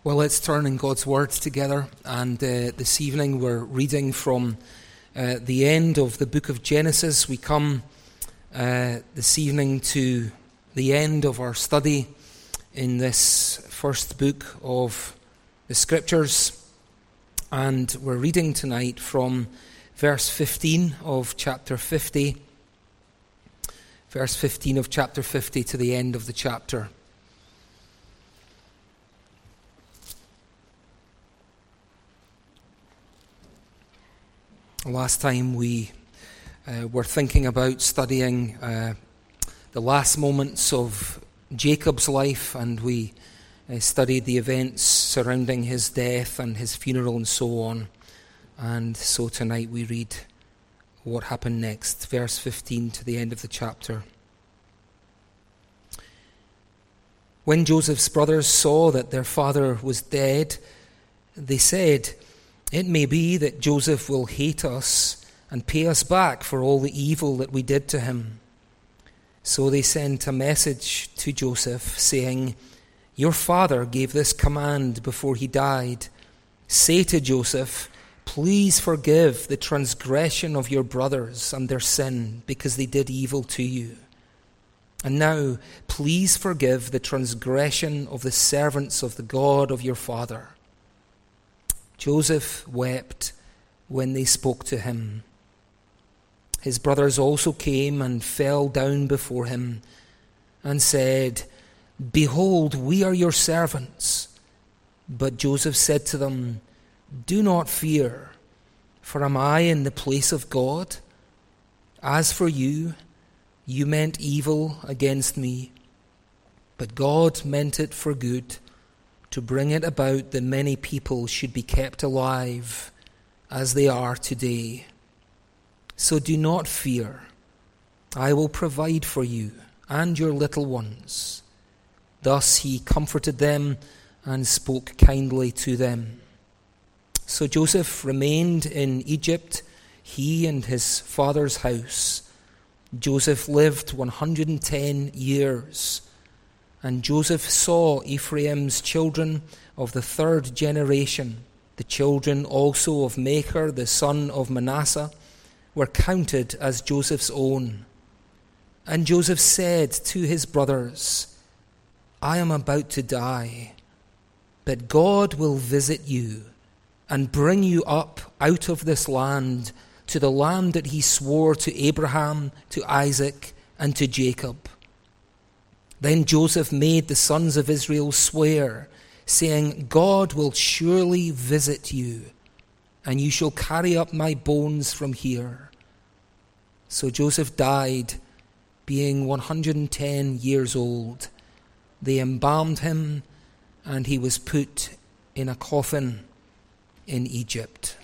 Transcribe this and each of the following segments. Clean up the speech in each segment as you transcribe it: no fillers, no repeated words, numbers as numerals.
Well, let's turn in God's Word together, and this evening we're reading from the end of the book of Genesis. We come this evening to the end of our study in this first book of the Scriptures, and we're reading tonight from verse 15 of chapter 50, verse 15 of chapter 50 to the end of the chapter. Last time we were thinking about studying the last moments of Jacob's life, and we studied the events surrounding his death and his funeral and so on. And so tonight we read what happened next, verse 15 to the end of the chapter. When Joseph's brothers saw that their father was dead, they said, "It may be that Joseph will hate us and pay us back for all the evil that we did to him." So they sent a message to Joseph saying, "Your father gave this command before he died. Say to Joseph, 'Please forgive the transgression of your brothers and their sin, because they did evil to you. And now, please forgive the transgression of the servants of the God of your father.'" Joseph wept when they spoke to him. His brothers also came and fell down before him and said, "Behold, we are your servants." But Joseph said to them, "Do not fear, for am I in the place of God? As for you, you meant evil against me, but God meant it for good, to bring it about that many people should be kept alive, as they are today. So do not fear. I will provide for you and your little ones." Thus he comforted them and spoke kindly to them. So Joseph remained in Egypt, he and his father's house. Joseph lived 110 years. And Joseph saw Ephraim's children of the third generation, the children also of Machir, the son of Manasseh, were counted as Joseph's own. And Joseph said to his brothers, "I am about to die, but God will visit you and bring you up out of this land to the land that he swore to Abraham, to Isaac, and to Jacob." Then Joseph made the sons of Israel swear, saying, "God will surely visit you, and you shall carry up my bones from here." So Joseph died, being 110 years old. They embalmed him, and he was put in a coffin in Egypt.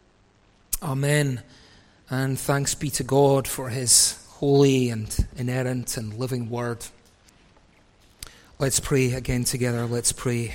Amen. And thanks be to God for his holy and inerrant and living word. Let's pray again together. Let's pray.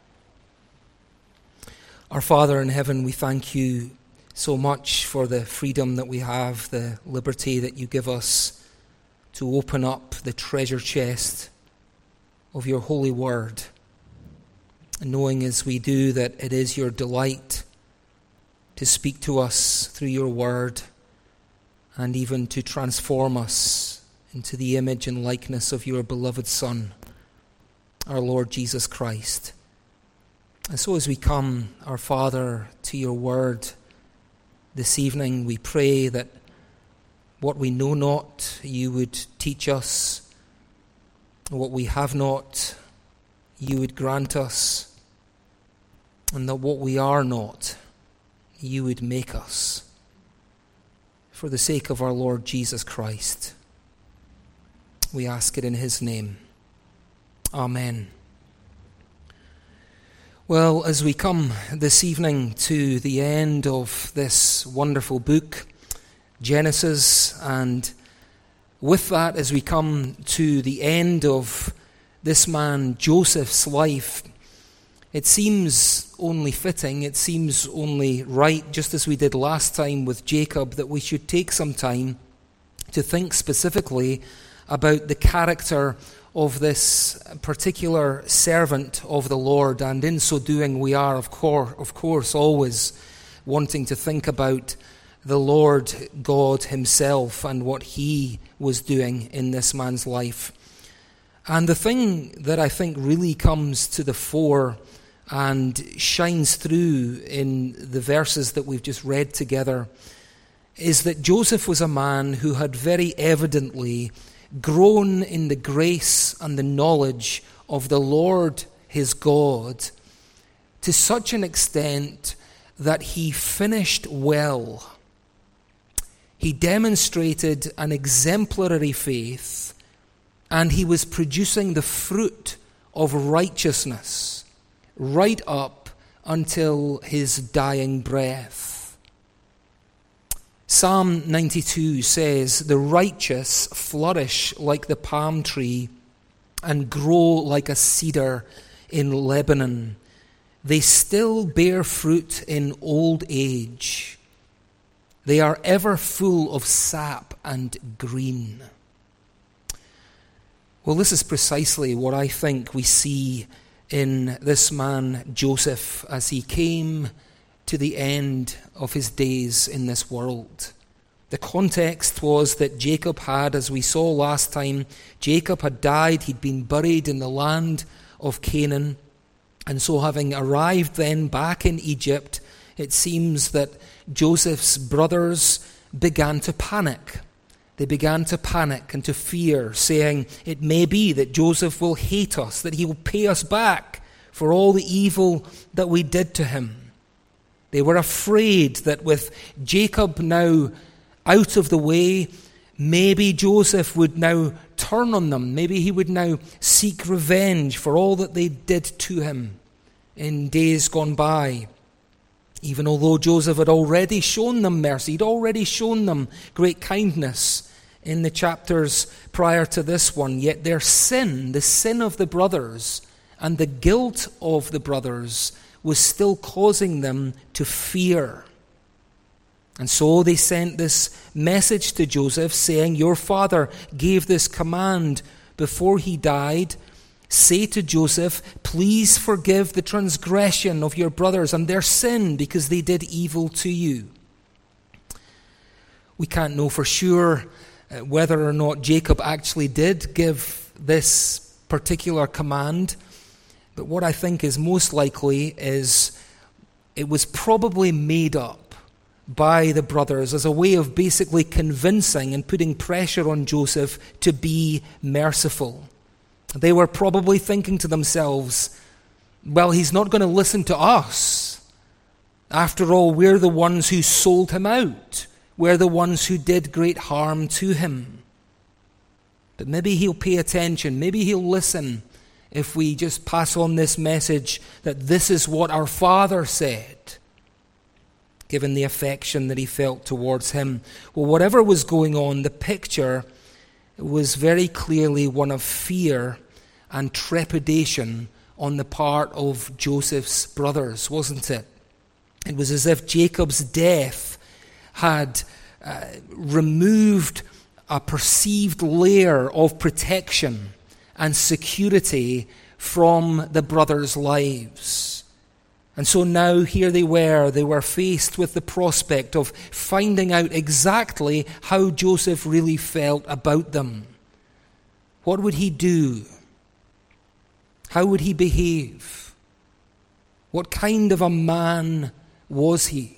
Our Father in heaven, we thank you so much for the freedom that we have, the liberty that you give us to open up the treasure chest of your holy word, knowing as we do that it is your delight to speak to us through your word and even to transform us into the image and likeness of your beloved Son, our Lord Jesus Christ. And so as we come, our Father, to your word this evening, we pray that what we know not, you would teach us. What we have not, you would grant us. And that what we are not, you would make us. For the sake of our Lord Jesus Christ, we ask it in his name. Amen. Well, as we come this evening to the end of this wonderful book, Genesis, and with that, as we come to the end of this man Joseph's life, it seems only fitting, it seems only right, just as we did last time with Jacob, that we should take some time to think specifically about the character of this particular servant of the Lord, and in so doing we are, of course, always wanting to think about the Lord God himself and what he was doing in this man's life. And the thing that I think really comes to the fore and shines through in the verses that we've just read together is that Joseph was a man who had very evidently grown in the grace and the knowledge of the Lord his God to such an extent that he finished well. He demonstrated an exemplary faith, and he was producing the fruit of righteousness right up until his dying breath. Psalm 92 says, "The righteous flourish like the palm tree and grow like a cedar in Lebanon. They still bear fruit in old age. They are ever full of sap and green." Well, this is precisely what I think we see in this man Joseph as he came to the end of his days in this world. The context was that Jacob had, as we saw last time, Jacob had died, he'd been buried in the land of Canaan, and so having arrived then back in Egypt, it seems that Joseph's brothers began to panic. They began to panic and to fear, saying, "It may be that Joseph will hate us, that he will pay us back for all the evil that we did to him." They were afraid that with Jacob now out of the way, maybe Joseph would now turn on them. Maybe he would now seek revenge for all that they did to him in days gone by. Even although Joseph had already shown them mercy, he'd already shown them great kindness in the chapters prior to this one, yet their sin, the sin of the brothers and the guilt of the brothers, was still causing them to fear. And so they sent this message to Joseph saying, "Your father gave this command before he died. Say to Joseph, please forgive the transgression of your brothers and their sin because they did evil to you." We can't know for sure whether or not Jacob actually did give this particular command. But what I think is most likely is it was probably made up by the brothers as a way of basically convincing and putting pressure on Joseph to be merciful. They were probably thinking to themselves, well, he's not going to listen to us. After all, we're the ones who sold him out. We're the ones who did great harm to him. But maybe he'll pay attention. Maybe he'll listen if we just pass on this message that this is what our father said, given the affection that he felt towards him. Well, whatever was going on, the picture was very clearly one of fear and trepidation on the part of Joseph's brothers, wasn't it? It was as if Jacob's death had removed a perceived layer of protection and security from the brothers' lives. And so now here they were faced with the prospect of finding out exactly how Joseph really felt about them. What would he do? How would he behave? What kind of a man was he?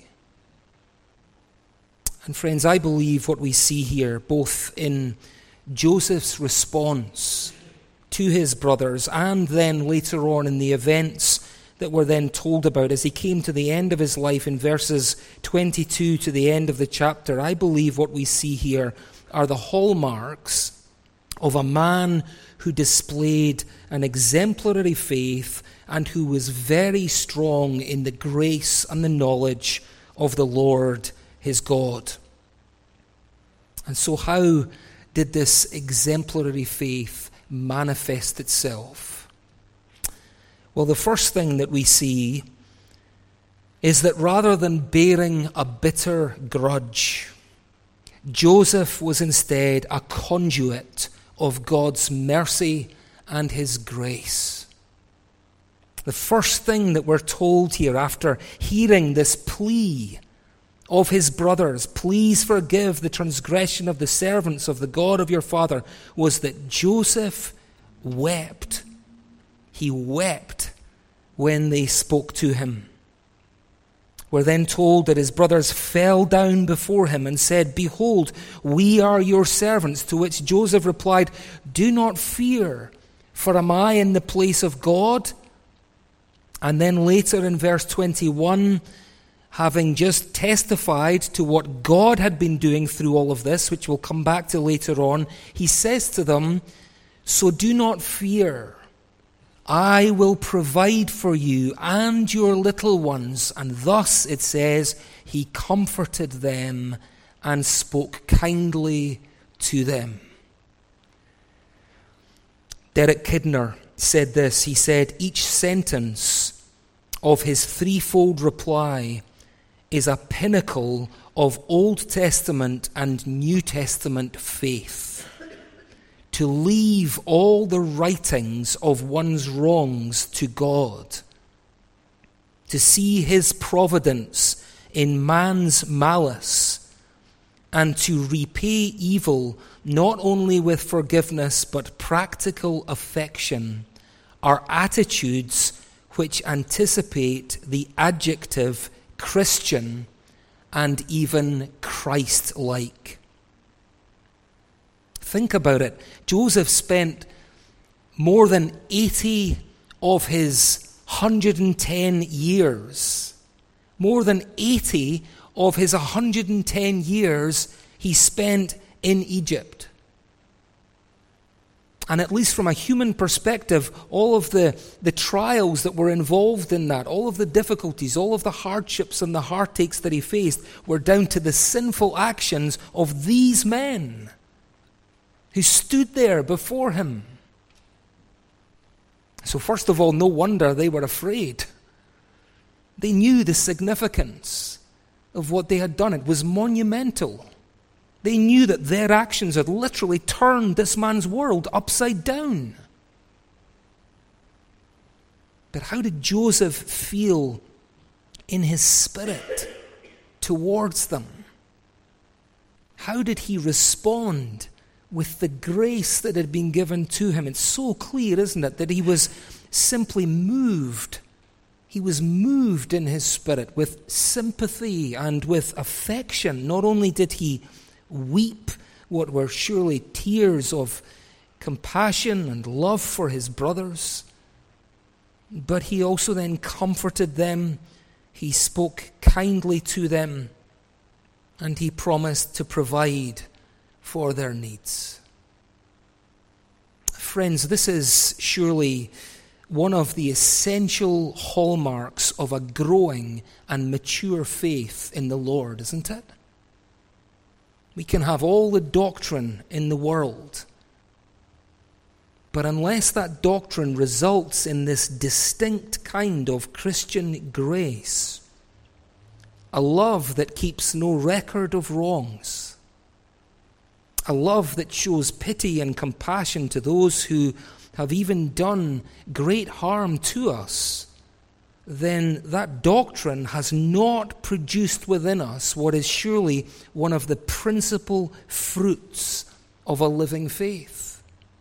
And friends, I believe what we see here, both in Joseph's response to his brothers and then later on in the events that were then told about as he came to the end of his life in verses 22 to the end of the chapter, I believe what we see here are the hallmarks of a man who displayed an exemplary faith and who was very strong in the grace and the knowledge of the Lord his God. And so how did this exemplary faith manifest itself? Well, the first thing that we see is that rather than bearing a bitter grudge, Joseph was instead a conduit of God's mercy and his grace. The first thing that we're told here after hearing this plea of his brothers, please forgive the transgression of the servants of the God of your father, was that Joseph wept. He wept when they spoke to him. We're then told that his brothers fell down before him and said, "Behold, we are your servants." To which Joseph replied, "Do not fear, for am I in the place of God?" And then later in verse 21, having just testified to what God had been doing through all of this, which we'll come back to later on, he says to them, "So do not fear. I will provide for you and your little ones." And thus, it says, he comforted them and spoke kindly to them. Derek Kidner said this. He said, "Each sentence of his threefold reply is a pinnacle of Old Testament and New Testament faith. To leave all the writings of one's wrongs to God, to see his providence in man's malice, and to repay evil not only with forgiveness but practical affection, are attitudes which anticipate the adjective Christian and even Christ-like." Think about it. Joseph spent more than 80 of his 110 years. More than 80 of his 110 years he spent in Egypt. And at least from a human perspective, all of the trials that were involved in that, all of the difficulties, all of the hardships and the heartaches that he faced were down to the sinful actions of these men who stood there before him. So first of all, no wonder they were afraid. They knew the significance of what they had done. It was monumental. They knew that their actions had literally turned this man's world upside down. But how did Joseph feel in his spirit towards them? How did he respond with the grace that had been given to him? It's so clear, isn't it, that he was simply moved. He was moved in his spirit with sympathy and with affection. Not only did he weep what were surely tears of compassion and love for his brothers, but he also then comforted them. He spoke kindly to them, and he promised to provide for their needs. Friends, this is surely one of the essential hallmarks of a growing and mature faith in the Lord, isn't it? We can have all the doctrine in the world, but unless that doctrine results in this distinct kind of Christian grace, a love that keeps no record of wrongs, a love that shows pity and compassion to those who have even done great harm to us, then that doctrine has not produced within us what is surely one of the principal fruits of a living faith.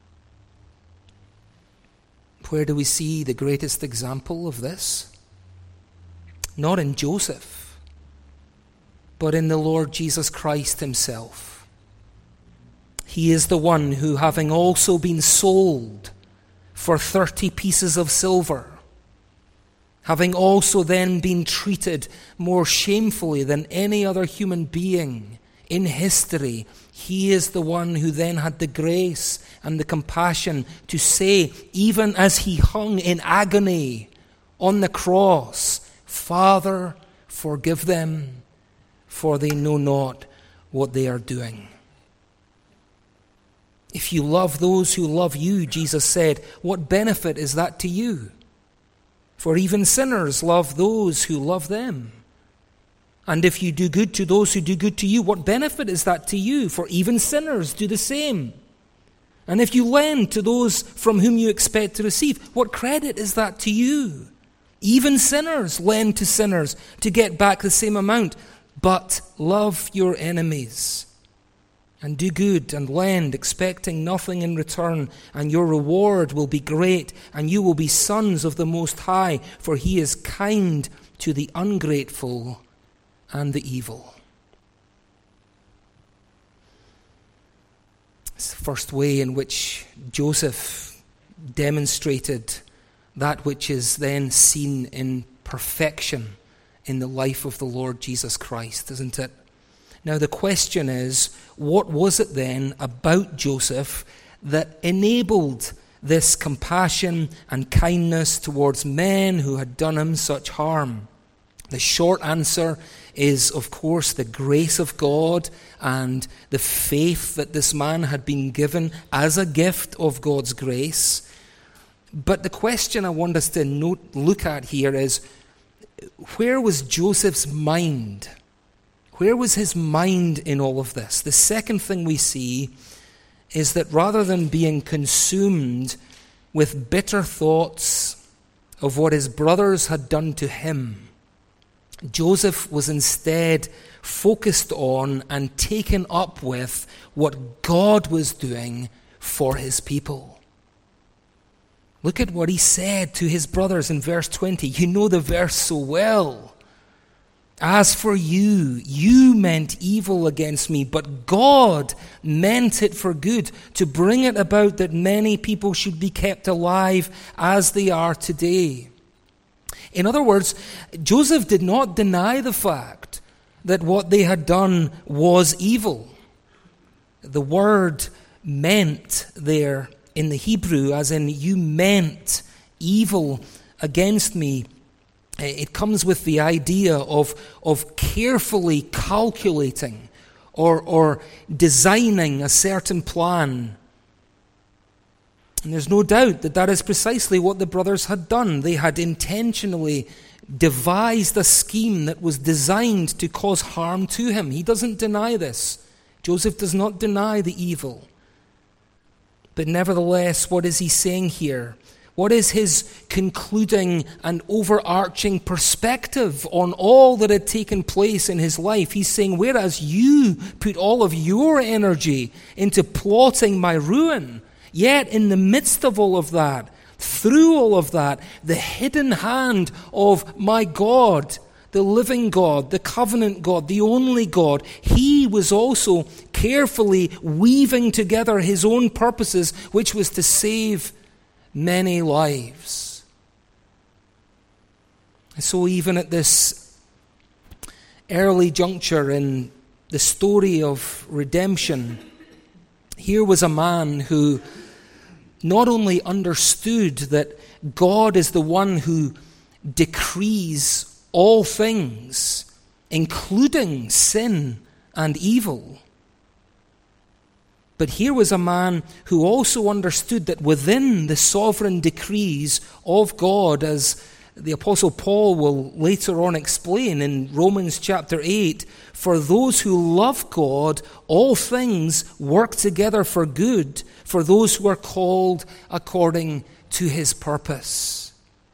Where do we see the greatest example of this? Not in Joseph, but in the Lord Jesus Christ himself. He is the one who, having also been sold for 30 pieces of silver, having also then been treated more shamefully than any other human being in history, he is the one who then had the grace and the compassion to say, even as he hung in agony on the cross, "Father, forgive them, for they know not what they are doing." If you love those who love you, Jesus said, what benefit is that to you? For even sinners love those who love them. And if you do good to those who do good to you, what benefit is that to you? For even sinners do the same. And if you lend to those from whom you expect to receive, what credit is that to you? Even sinners lend to sinners to get back the same amount. But love your enemies and do good and lend, expecting nothing in return, and your reward will be great, and you will be sons of the Most High, for he is kind to the ungrateful and the evil. It's the first way in which Joseph demonstrated that which is then seen in perfection in the life of the Lord Jesus Christ, isn't it? Now the question is, what was it then about Joseph that enabled this compassion and kindness towards men who had done him such harm? The short answer is, of course, the grace of God and the faith that this man had been given as a gift of God's grace. But the question I want us to look at here is, where was Joseph's mind? Where was his mind in all of this? The second thing we see is that rather than being consumed with bitter thoughts of what his brothers had done to him, Joseph was instead focused on and taken up with what God was doing for his people. Look at what he said to his brothers in verse 20. You know the verse so well. As for you, you meant evil against me, but God meant it for good, to bring it about that many people should be kept alive as they are today. In other words, Joseph did not deny the fact that what they had done was evil. The word meant there in the Hebrew, as in you meant evil against me, it comes with the idea of carefully calculating or designing a certain plan. And there's no doubt that that is precisely what the brothers had done. They had intentionally devised a scheme that was designed to cause harm to him. He doesn't deny this. Joseph does not deny the evil. But nevertheless, what is he saying here? What is his concluding and overarching perspective on all that had taken place in his life? He's saying, whereas you put all of your energy into plotting my ruin, yet in the midst of all of that, through all of that, the hidden hand of my God, the living God, the covenant God, the only God, he was also carefully weaving together his own purposes, which was to save many lives. So even at this early juncture in the story of redemption, here was a man who not only understood that God is the one who decrees all things, including sin and evil, but here was a man who also understood that within the sovereign decrees of God, as the Apostle Paul will later on explain in Romans chapter 8, for those who love God, all things work together for good, for those who are called according to his purpose.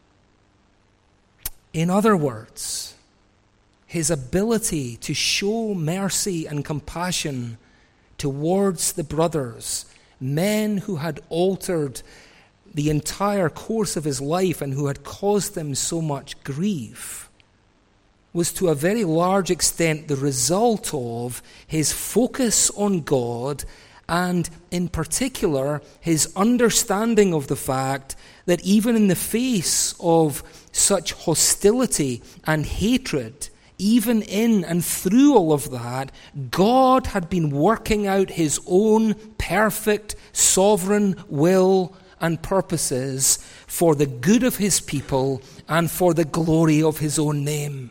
In other words, his ability to show mercy and compassion towards the brothers, men who had altered the entire course of his life and who had caused them so much grief, was to a very large extent the result of his focus on God and, in particular, his understanding of the fact that even in the face of such hostility and hatred, even in and through all of that, God had been working out his own perfect, sovereign will and purposes for the good of his people and for the glory of his own name.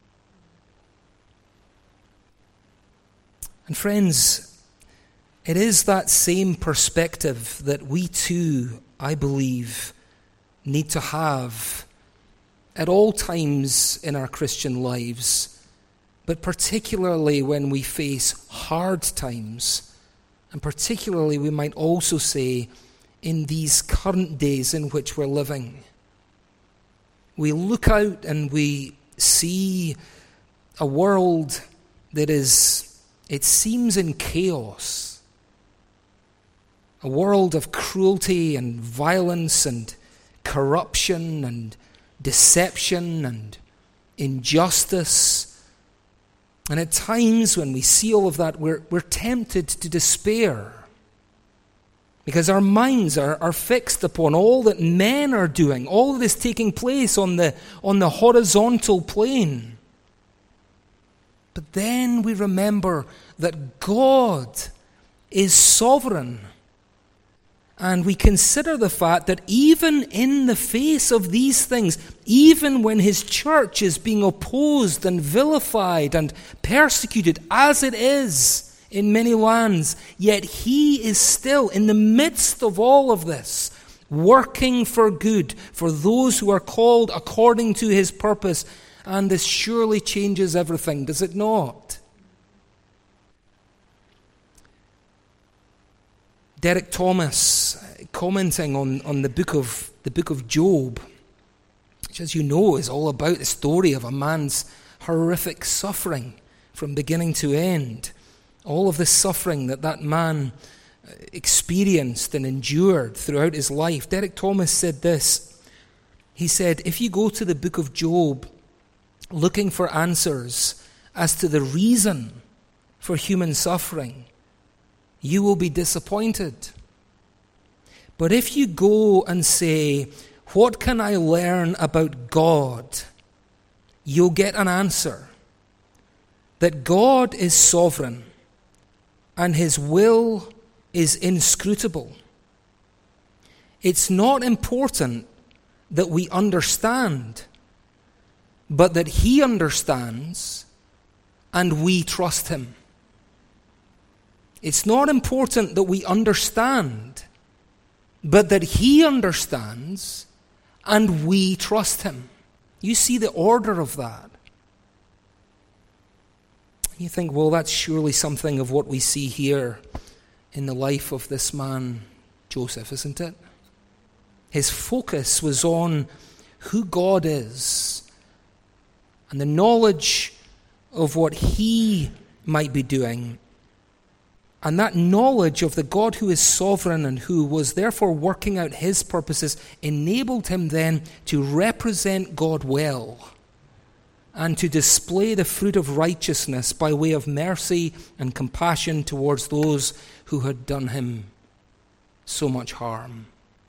And friends, it is that same perspective that we too, I believe, need to have at all times in our Christian lives, but particularly when we face hard times And particularly, we might also say, in these current days in which we're living. We look out and we see a world that is, it seems, in chaos. A world of cruelty and violence and corruption and deception and injustice. And at times when we see all of that, we're tempted to despair. Because our minds are fixed upon all that men are doing, all that is taking place on the horizontal plane. But then we remember that God is sovereign. And we consider the fact that even in the face of these things, even when his church is being opposed and vilified and persecuted, as it is in many lands, yet he is still, in the midst of all of this, working for good for those who are called according to his purpose. And this surely changes everything, does it not? Derek Thomas, commenting on the book of Job, which, as you know, is all about the story of a man's horrific suffering from beginning to end. All of the suffering that man experienced and endured throughout his life. Derek Thomas said this. He said, if you go to the book of Job looking for answers as to the reason for human suffering, you will be disappointed. But if you go and say, what can I learn about God? You'll get an answer. That God is sovereign and his will is inscrutable. It's not important that we understand, but that he understands and we trust him. It's not important that we understand, but that he understands and we trust him. You see the order of that. You think, well, that's surely something of what we see here in the life of this man, Joseph, isn't it? His focus was on who God is and the knowledge of what he might be doing. And that knowledge of the God who is sovereign and who was therefore working out his purposes enabled him then to represent God well and to display the fruit of righteousness by way of mercy and compassion towards those who had done him so much harm.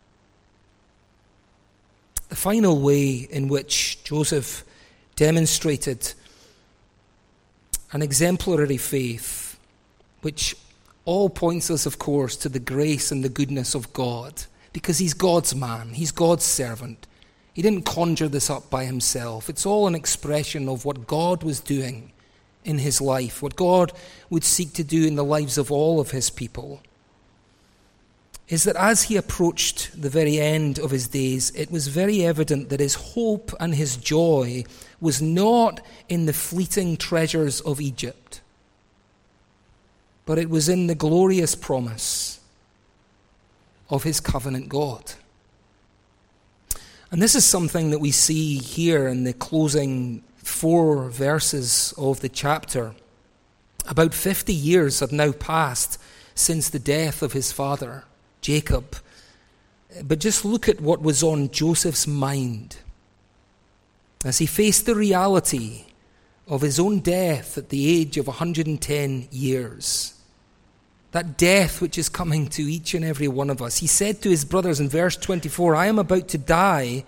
The final way in which Joseph demonstrated an exemplary faith, which all points us, of course, to the grace and the goodness of God, because he's God's man, he's God's servant. He didn't conjure this up by himself. It's all an expression of what God was doing in his life, what God would seek to do in the lives of all of his people. Is that as he approached the very end of his days, it was very evident that his hope and his joy was not in the fleeting treasures of Egypt, but it was in the glorious promise of his covenant God. And this is something that we see here in the closing 4 verses of the chapter. About 50 years had now passed since the death of his father, Jacob. But just look at what was on Joseph's mind as he faced the reality of his own death at the age of 110 years. That death which is coming to each and every one of us. He said to his brothers in verse 24, I am about to die,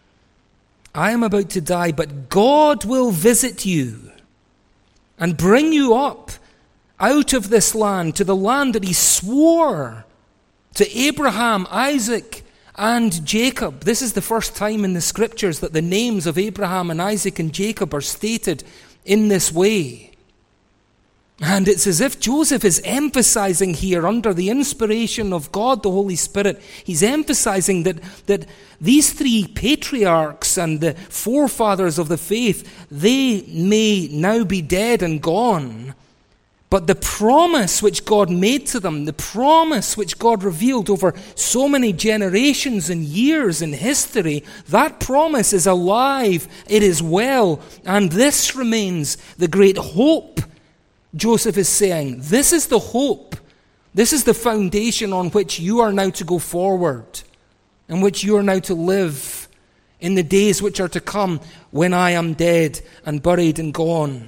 but God will visit you and bring you up out of this land to the land that he swore to Abraham, Isaac, and Jacob. This is the first time in the scriptures that the names of Abraham and Isaac and Jacob are stated in this way. And it's as if Joseph is emphasizing here, under the inspiration of God, the Holy Spirit, he's emphasizing that these 3 patriarchs and the forefathers of the faith, they may now be dead and gone, But the promise which God made to them, the promise which God revealed over so many generations and years in history, that promise is alive, it is well, and this remains the great hope. Joseph is saying, this is the hope. This is the foundation on which you are now to go forward, in which you are now to live in the days which are to come when I am dead and buried and gone.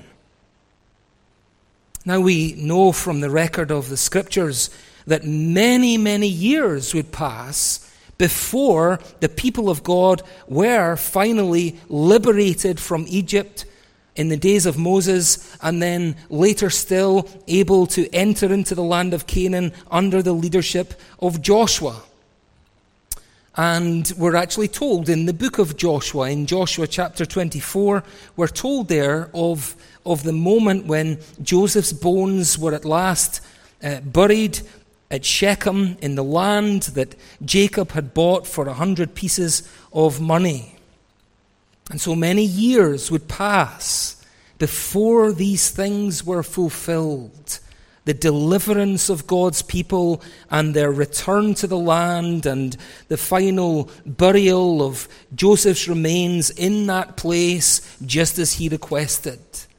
Now we know from the record of the Scriptures that many, many years would pass before the people of God were finally liberated from Egypt in the days of Moses, and then later still able to enter into the land of Canaan under the leadership of Joshua. And we're actually told in the book of Joshua, in Joshua chapter 24, we're told there of the moment when Joseph's bones were at last buried at Shechem in the land that Jacob had bought for 100 pieces of money. And so many years would pass before these things were fulfilled. The deliverance of God's people and their return to the land and the final burial of Joseph's remains in that place just as he requested.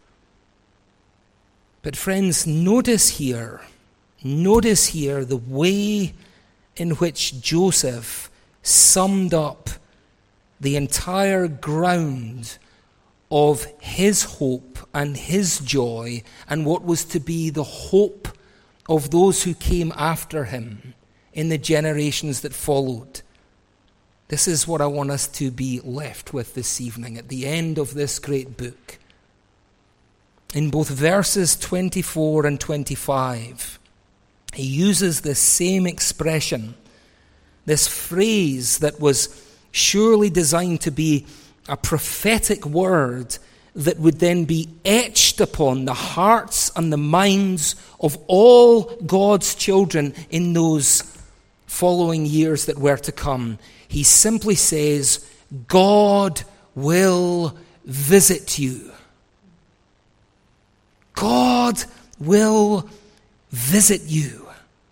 But friends, notice here the way in which Joseph summed up the entire ground of his hope and his joy and what was to be the hope of those who came after him in the generations that followed. This is what I want us to be left with this evening at the end of this great book. In both verses 24 and 25, he uses this same expression, this phrase that was surely designed to be a prophetic word that would then be etched upon the hearts and the minds of all God's children in those following years that were to come. He simply says, God will visit you. God will visit you.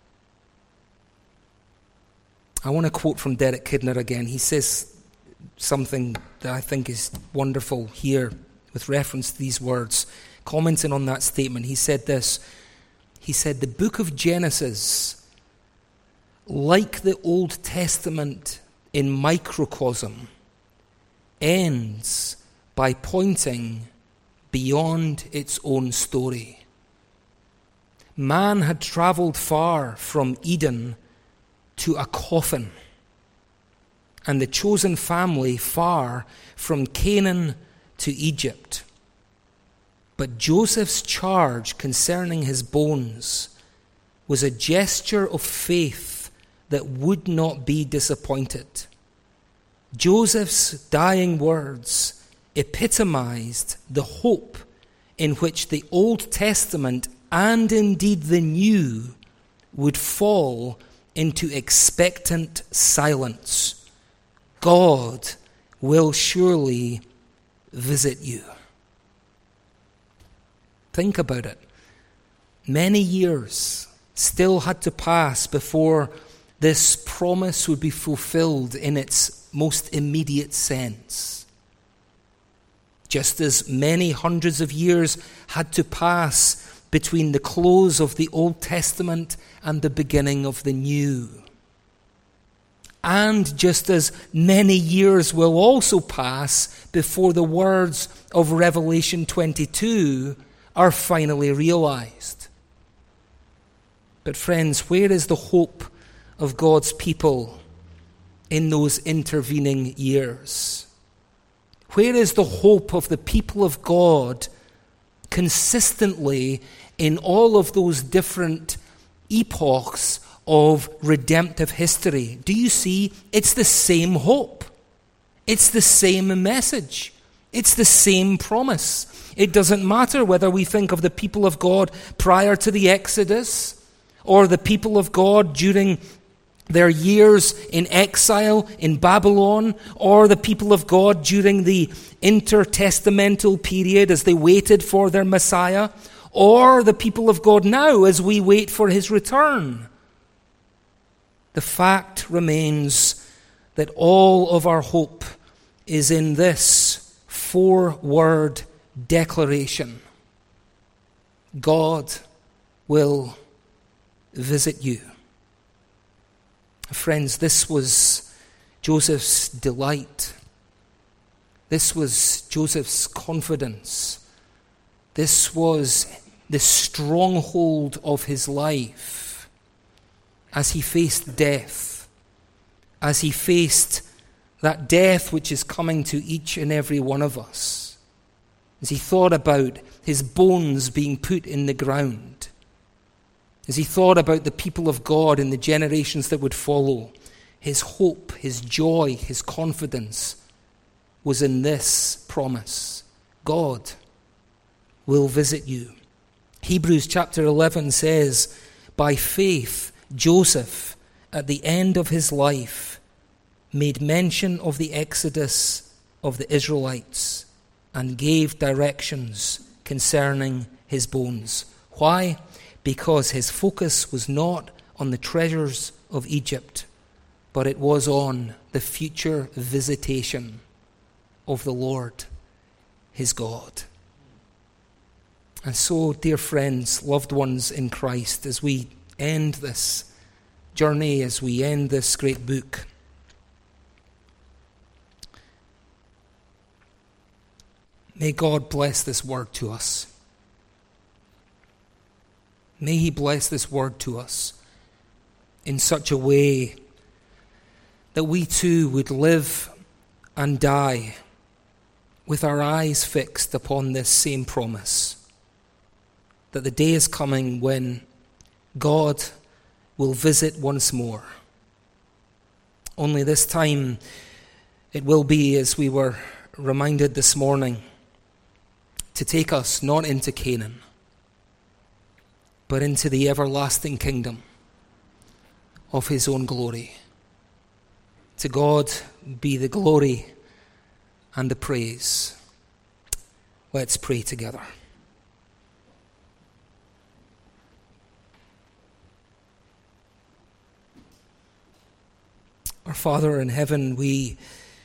I want to quote from Derek Kidner again. He says something that I think is wonderful here with reference to these words. Commenting on that statement, he said this. He said, the book of Genesis, like the Old Testament in microcosm, ends by pointing beyond its own story. Man had traveled far from Eden to a coffin, and the chosen family far from Canaan to Egypt. But Joseph's charge concerning his bones was a gesture of faith that would not be disappointed. Joseph's dying words epitomized the hope in which the Old Testament and indeed the New would fall into expectant silence. God will surely visit you. Think about it. Many years still had to pass before this promise would be fulfilled in its most immediate sense. Just as many hundreds of years had to pass between the close of the Old Testament and the beginning of the New. And just as many years will also pass before the words of Revelation 22 are finally realized. But friends, where is the hope of God's people in those intervening years? Where is the hope of the people of God consistently in all of those different epochs of redemptive history? Do you see? It's the same hope. It's the same message. It's the same promise. It doesn't matter whether we think of the people of God prior to the Exodus or the people of God during their years in exile in Babylon, or the people of God during the intertestamental period as they waited for their Messiah. or the people of God now as we wait for his return. The fact remains that all of our hope is in this 4-word declaration: God will visit you. Friends, this was Joseph's delight. This was Joseph's confidence. This was the stronghold of his life as he faced death, as he faced that death which is coming to each and every one of us, as he thought about his bones being put in the ground, as he thought about the people of God in the generations that would follow. His hope, his joy, his confidence was in this promise: God will visit you. Hebrews chapter 11 says, by faith Joseph, at the end of his life, made mention of the exodus of the Israelites and gave directions concerning his bones. Why? Because his focus was not on the treasures of Egypt, but it was on the future visitation of the Lord, his God. And so, dear friends, loved ones in Christ, as we end this journey, as we end this great book, may God bless this word to us. May he bless this word to us in such a way that we too would live and die with our eyes fixed upon this same promise, that the day is coming when God will visit once more. Only this time it will be, as we were reminded this morning, to take us not into Canaan, but into the everlasting kingdom of his own glory. To God be the glory and the praise. Let's pray together. Our Father in heaven, we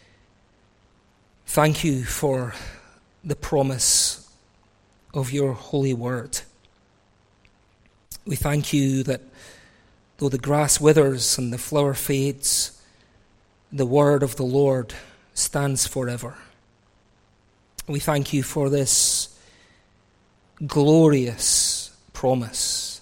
thank you for the promise of your holy word. We thank you that though the grass withers and the flower fades, the word of the Lord stands forever. We thank you for this glorious promise.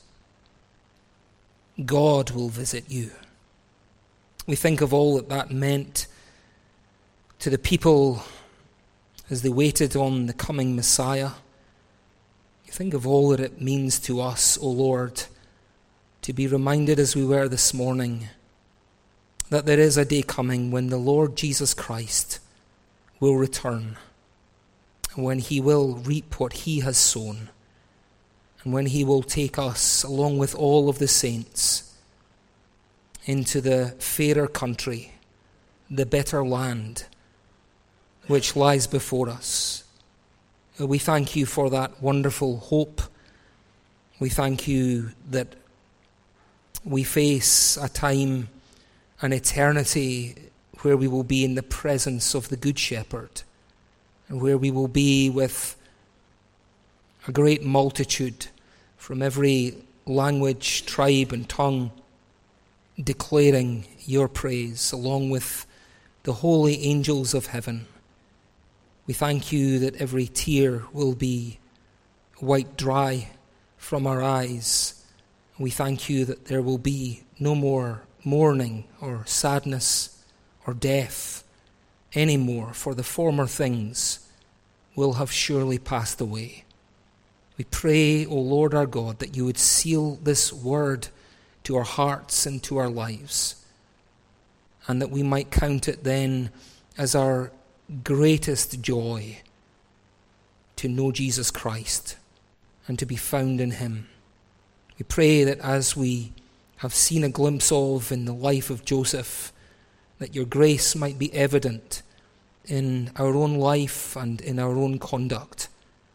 God will visit you. We think of all that that meant to the people as they waited on the coming Messiah. You think of all that it means to us, O Lord, to be reminded as we were this morning that there is a day coming when the Lord Jesus Christ will return, and when he will reap what he has sown, and when he will take us along with all of the saints into the fairer country, the better land which lies before us. We thank you for that wonderful hope. We thank you that we face a time, an eternity, where we will be in the presence of the Good Shepherd, and where we will be with a great multitude from every language, tribe, and tongue, declaring your praise along with the holy angels of heaven. We thank you that every tear will be wiped dry from our eyes. We thank you that there will be no more mourning or sadness or death anymore, for the former things will have surely passed away. We pray, O Lord our God, that you would seal this word to our hearts and to our lives, and that we might count it then as our greatest joy to know Jesus Christ and to be found in him. We pray that as we have seen a glimpse of in the life of Joseph, that your grace might be evident in our own life and in our own conduct,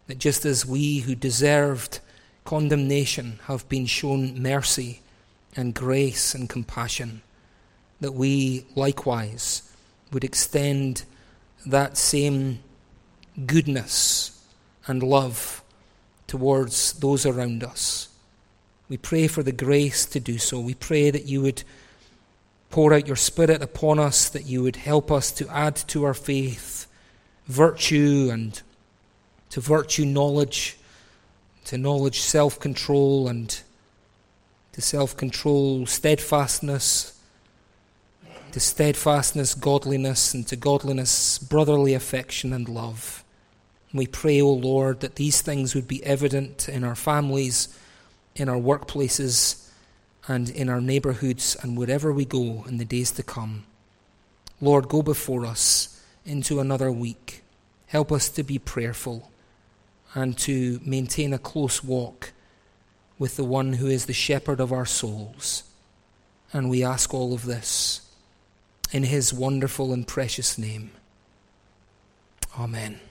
that just as we who deserved condemnation have been shown mercy and grace and compassion, that we likewise would extend that same goodness and love towards those around us. We pray for the grace to do so. We pray that you would pour out your Spirit upon us, that you would help us to add to our faith virtue, and to virtue knowledge, to knowledge self-control, and to self-control steadfastness, to steadfastness godliness, and to godliness brotherly affection and love. We pray, O Lord, that these things would be evident in our families, in our workplaces, and in our neighbourhoods, and wherever we go in the days to come. Lord, go before us into another week. Help us to be prayerful and to maintain a close walk with the one who is the shepherd of our souls. And we ask all of this in his wonderful and precious name. Amen.